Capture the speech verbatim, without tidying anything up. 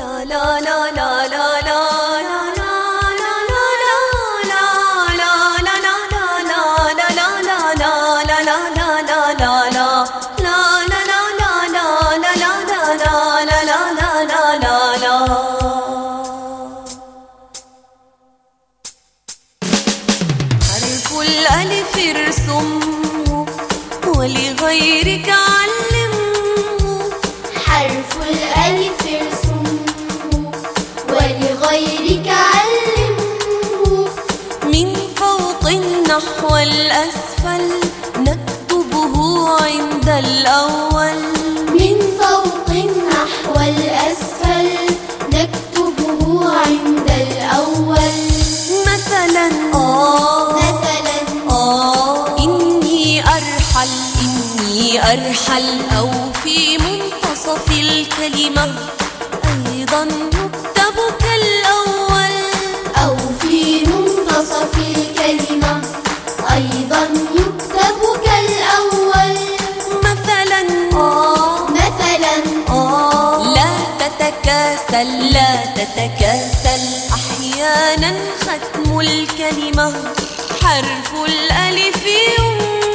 الألف ارسمه ولغيرك علمه. حرف الألف ارسمه ولغيرك علمه. من فوق نحو الأسفل نكتبه عند الأول. من فوق نحو الأسفل نكتبه عند الأول. مثلا آه مثلا آه إني أرحل إني أرحل، أو في منتصف الكلمة أيضا يكتب كالأول. أو في منتصف الكلمة أيضا يكتب كالأول. مثلا آه مثلا آه لا تتكاسل لا تتكاسل، أحيانا ختم الكلمة حرف الألف يمنى.